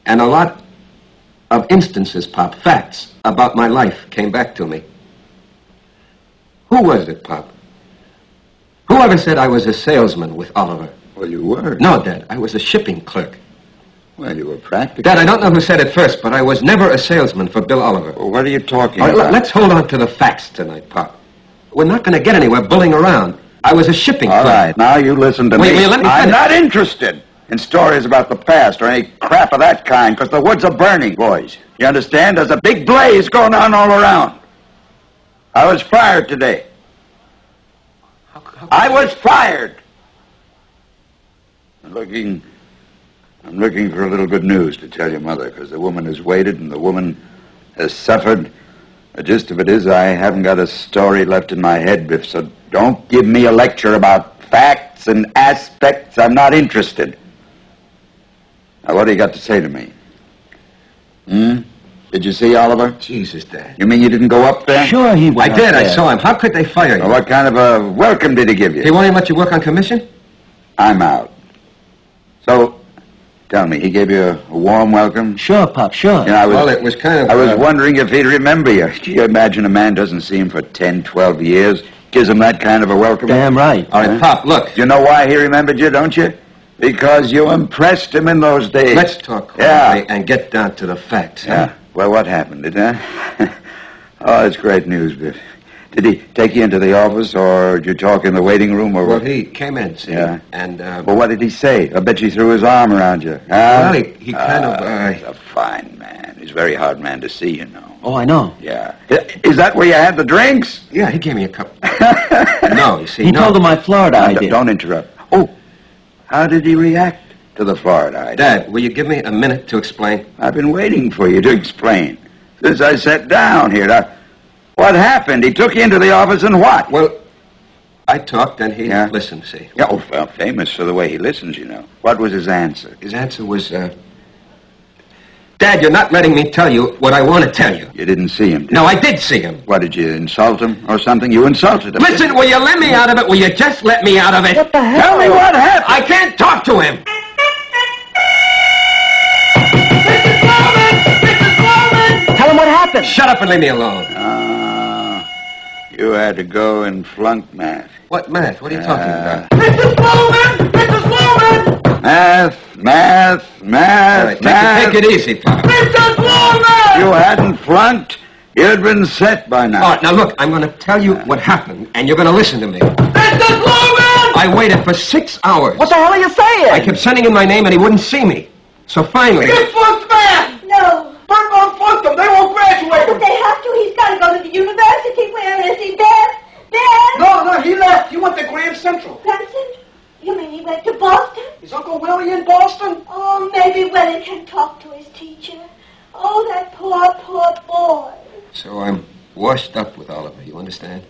And a lot of instances, Pop, facts about my life came back to me. Who was it, Pop? Who ever said I was a salesman with Oliver? Well, you were. No, Dad, I was a shipping clerk. Well, you were practical. Dad, I don't know who said it first, but I was never a salesman for Bill Oliver. Well, what are you talking All right, about? let's hold on to the facts tonight, Pop. We're not going to get anywhere bullying around. I was a shipping clerk. All right, now you listen to me. Will you let me I'm finish? not interested in stories about the past or any crap of that kind, because the woods are burning, boys. You understand? There's a big blaze going on all around. I was fired today. I was fired. I'm looking for a little good news to tell your mother, because the woman has waited and the woman has suffered. The gist of it is I haven't got a story left in my head, Biff, so don't give me a lecture about facts and aspects. I'm not interested. Now, what do you got to say to me? Did you see Oliver? Jesus, Dad. You mean you didn't go up there? Sure he went I did. up I there. saw him. How could they fire you? Well, what kind of a welcome did he give you? He won't even let you work on commission? I'm out. So, tell me, he gave you a warm welcome? Sure, Pop, sure. You know, Well, it was kind of... I was wondering if he'd remember you. Can you imagine a man doesn't see him for 10, 12 years, gives him that kind of a welcome? Damn right. All right, Pop, look. You know why he remembered you, don't you? Because you impressed him in those days. Let's talk Yeah. quietly and get down to the facts. Yeah. Huh? Well, what happened, Oh, it's great news, Biff. Did he take you into the office, or did you talk in the waiting room, or Well, what? he came in, see? Yeah. And, Well, what did he say? I bet he threw his arm around you. Well, he kind of, He's a fine man. He's a very hard man to see, you know. Oh, I know. Yeah. Is that where you had the drinks? Yeah, he gave me a cup. No, you see, He no. told him my Florida idea. Don't interrupt. Oh, how did he react to the Florida idea? Dad, will you give me a minute to explain? I've been waiting for you to explain. Since I sat down here. Now, what happened? He took you into the office and what? Well, I talked and he Yeah? listened, see? Yeah, oh, well, famous for the way he listens, you know. What was his answer? His answer was, Dad, you're not letting me tell you what I want to tell you. You didn't see him, did No, I did see him. What, did you insult him or something? You insulted him. Listen, will you let me out of it? Will you just let me out of it? What the hell? Tell me what happened. I can't talk to him. Tell him what happened. Shut up and leave me alone. You had to go and flunk math. What math? What are you talking about? Math. All right, take it easy, Pop. You hadn't flunked, you'd been set by now. All right, now look, I'm going to tell you what happened, and you're going to listen to me. I waited for 6 hours. What the hell are you saying? I kept sending him my name, and he wouldn't see me. So finally... flunked math! No. Burton flunked him. They won't graduate him. But they have to. He's got to go to the university. Where is he? Dad? Dad? No, he left. He went to Grand Central. Branson? You mean he went to Boston? Is Uncle Willie in Boston? Oh, maybe Willie can talk to his teacher. Oh, that poor, poor boy. So I'm washed up with Oliver, you understand?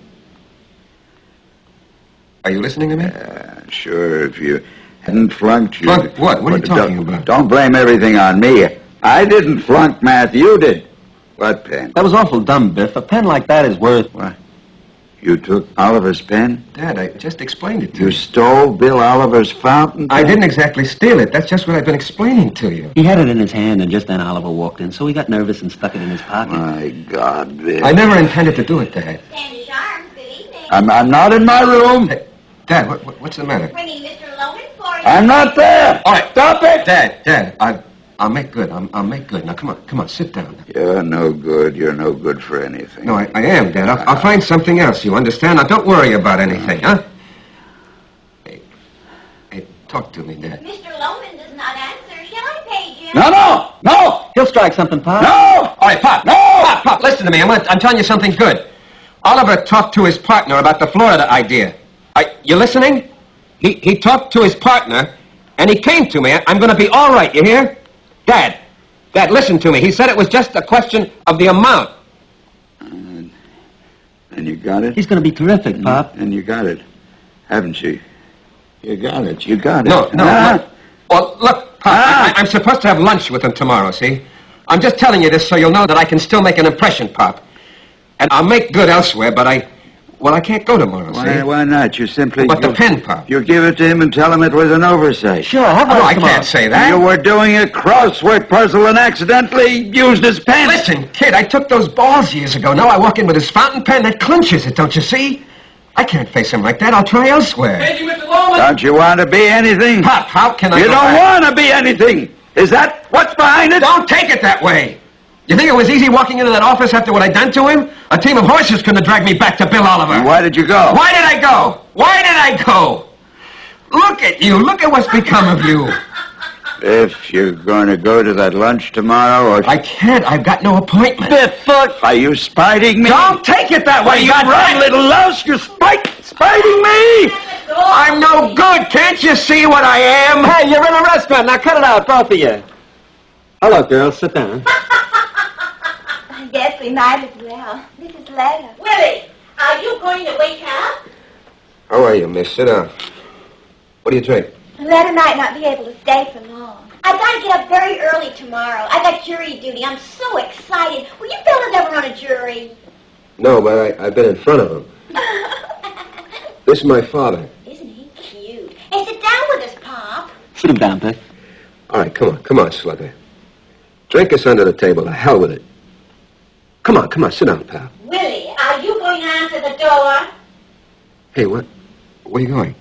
Are you listening to me? Sure, if you hadn't flunked, you... Flunked what? What are you talking don't, about? Don't blame everything on me. I didn't flunk math, you did. What pen? That was awful dumb, Biff. A pen like that is worth... What? You took Oliver's pen? Dad, I just explained it to You you. stole Bill Oliver's fountain pen? I didn't exactly steal it. That's just what I've been explaining to you. He had it in his hand, and just then Oliver walked in, so he got nervous and stuck it in his pocket. My God, Bill. I never intended to do it, Dad. Sandy Sharp, good evening. I'm not in my room. Hey, Dad, what's the matter? Bringing Mr. Loman for you. I'm not there. All right. Stop it. Dad, I'll make good. I'll make good. Now, come on, sit down. You're no good. You're no good for anything. No, I am, Dad. I'll find something else, you understand? Now, don't worry about anything, huh? Hey, talk to me, Dad. Mr. Loman does not answer. Shall I page him? No! He'll strike something, Pop. No! All right, Pop. No! Pop, listen to me. I'm telling you something good. Oliver talked to his partner about the Florida idea. You listening? He talked to his partner, and he came to me. I'm going to be all right, you hear? Dad, listen to me. He said it was just a question of the amount. And you got it? He's going to be terrific, Pop. And you got it, haven't you? You got it. No. Ah. Well, look, Pop, I'm supposed to have lunch with him tomorrow, see? I'm just telling you this so you'll know that I can still make an impression, Pop. And I'll make good elsewhere, but Well, I can't go tomorrow, see? Why not? You simply... But the pen, Pop. You give it to him and tell him it was an oversight. Sure, have No, one I tomorrow. can't say that. You were doing a crossword puzzle and accidentally used his pen. Listen, kid, I took those balls years ago. Now I walk in with his fountain pen that clinches it, don't you see? I can't face him like that. I'll try elsewhere. Thank you, Mr. Lawman. Don't you want to be anything? Pop, how can I You go don't back? want to be anything. Is that what's behind it? Don't take it that way. You think it was easy walking into that office after what I'd done to him? A team of horses couldn't have dragged me back to Bill Oliver. And why did you go? Why did I go? Why did I go? Look at you. Look at what's become of you. If you're going to go to that lunch tomorrow, or... I can't. I've got no appointment. Biff, are you spiting me? Don't take it that way, You you run, little louse. You're spiting me. I'm no good. Can't you see what I am? Hey, you're in a restaurant. Now cut it out, both of you. Hello, girls. Sit down. Yes, we might as well. This is Letta. Willie, are you going to wake up? How are you, miss? Sit down. What do you drink? Letta might not be able to stay for long. I've got to get up very early tomorrow. I got jury duty. I'm so excited. Were you fellas ever on a jury? No, but I've been in front of him. This is my father. Isn't he cute? Hey, sit down with us, Pop. Sit him down, Biff. All right, come on, Slugger. Drink us under the table. To hell with it. Come on, sit down, pal. Willie, are you going to answer the door? Hey, where are you going?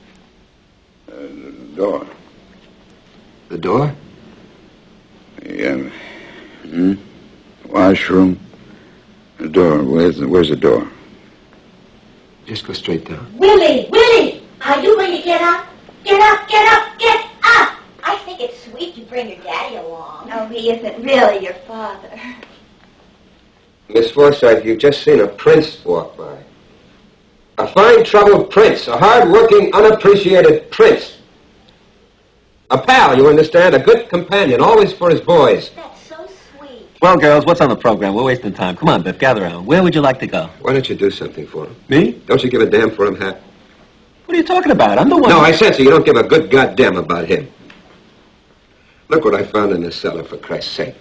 Door. The door? Yeah. Washroom. The door. Where's the door? Just go straight down. Willie, are you going to get up? Get up, get up, get up! I think it's sweet you bring your daddy along. Oh, he isn't really your father. Miss Forsythe, you've just seen a prince walk by. A fine, troubled prince. A hard-working, unappreciated prince. A pal, you understand? A good companion, always for his boys. That's so sweet. Well, girls, what's on the program? We're wasting time. Come on, Biff, gather around. Where would you like to go? Why don't you do something for him? Me? Don't you give a damn for him, Hap? What are you talking about? I'm the one... No, I said so. You don't give a good goddamn about him. Look what I found in the cellar, for Christ's sake.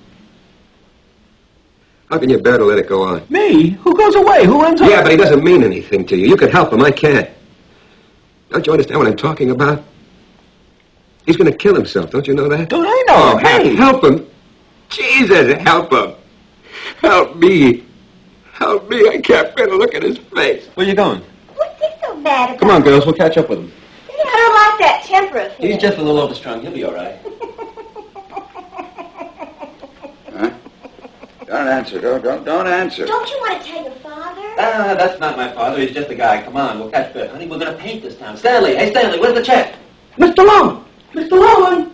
How can you bear to let it go on? Me? Who goes away? Who runs off? Yeah, but he doesn't mean anything to you. You can help him. I can't. Don't you understand what I'm talking about? He's going to kill himself. Don't you know that? Don't I know? Oh, Hey. help him. Jesus, help him. Help me. Help me. I can't bear to look at his face. Where you going? What's he so mad about? Come on, girls, we'll catch up with him. I don't like that temper of his. He's just a little overstrung. He'll be all right. Huh? Don't answer. Don't answer. Don't you want to tell your father? That's not my father. He's just a guy. Come on, we'll catch Biff. Honey, we're going to paint this town. Stanley, hey, Stanley, where's the check? Mr. Lawman! Mr. Lawman!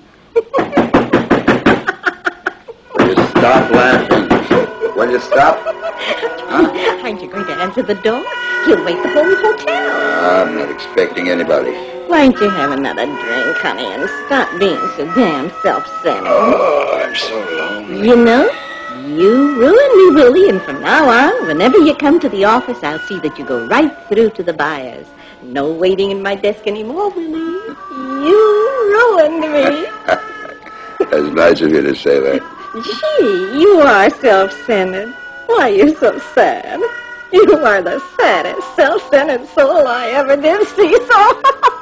Will you stop laughing? Will you stop? Huh? Aren't you going to answer the door? You'll wake the whole hotel. I'm not expecting anybody. Why don't you have another drink, honey, and stop being so damn self-centered? Oh, I'm so lonely. You know, you ruined me, Willie, and from now on, whenever you come to the office, I'll see that you go right through to the buyers. No waiting in my desk anymore, Willie. You ruined me. That's nice of you to say that. Gee, you are self-centered. Why, you're so sad. You are the saddest, self-centered soul I ever did see, so...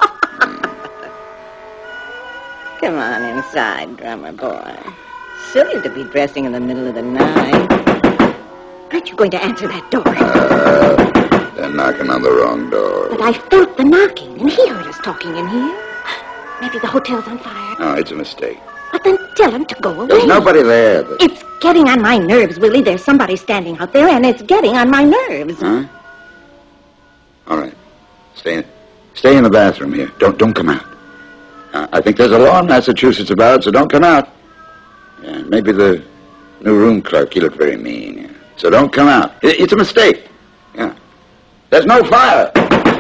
Come on inside, drummer boy. Silly to be dressing in the middle of the night. Aren't you going to answer that door? They're knocking on the wrong door. But I felt the knocking, and he heard us talking in here. Maybe the hotel's on fire. No, it's a mistake. But then tell him to go away. There's nobody there. It's getting on my nerves, Willie. There's somebody standing out there, and it's getting on my nerves. Huh? All right. Stay in the bathroom here. Don't come out. I think there's a law in Massachusetts about it, so don't come out. Yeah, maybe the new room clerk, he looked very mean. Yeah. So don't come out. It's a mistake. Yeah. There's no fire.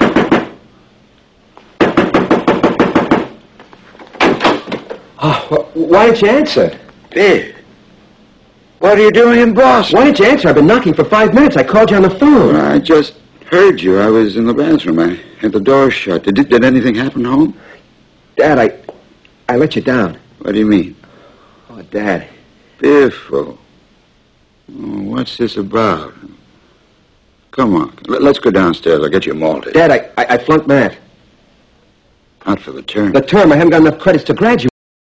Oh, why didn't you answer? Biff, what are you doing in Boston? Why didn't you answer? I've been knocking for 5 minutes. I called you on the phone. I just heard you. I was in the bathroom. I had the door shut. Did anything happen home? Dad, I let you down. What do you mean? Oh, Dad. Biff, what's this about? Come on. Let's go downstairs. I'll get you malted. Dad, I flunked math. Not for the term. The term, I haven't got enough credits to graduate.